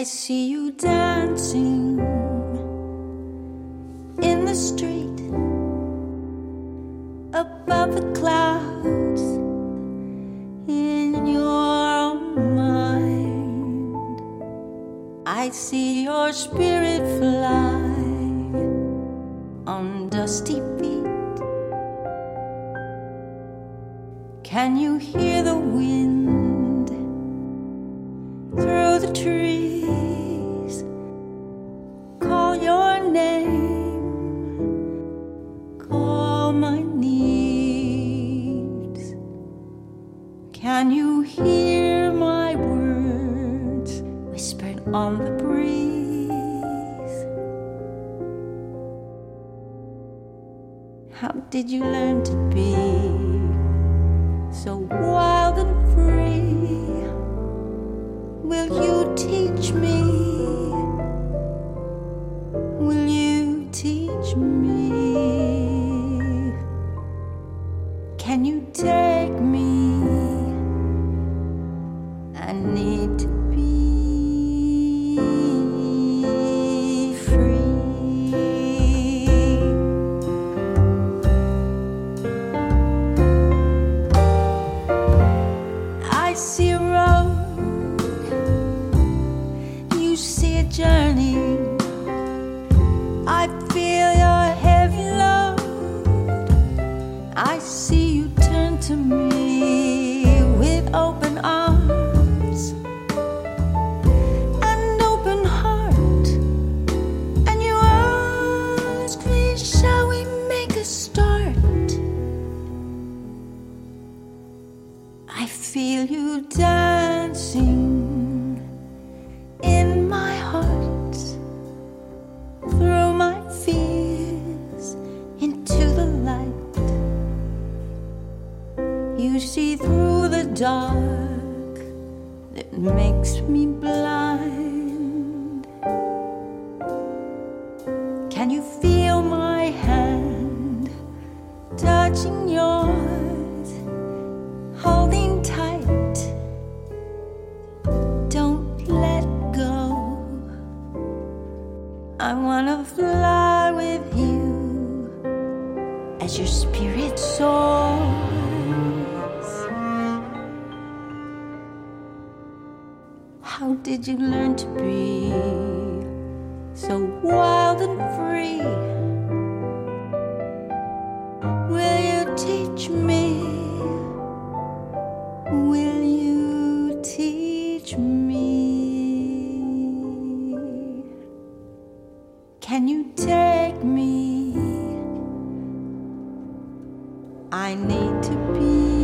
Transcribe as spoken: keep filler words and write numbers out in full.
I see you dancing in the street above the clouds in your mind. I see your spirit fly on dusty feet. Can you hear the wind through the trees call your name, call my needs? Can you hear my words whispered on the breeze? How did you learn to be so wild and free? Will you teach me? Will you teach me? Can you take me? I need to be free. I see a road, you see a journey. I feel your heavy load. I see you turn to me with open arms and open heart, and you ask me, shall we make a start? I feel you dancing in my heart, through my fears into the light. You see through the dark that makes me blind. Can you feel my hand touching yours, holding tight? Don't let go. I wanna fly with you as your spirit soars. How did you learn to be so wild and free? Will you teach me? Will you teach me? Can you take me? I need to be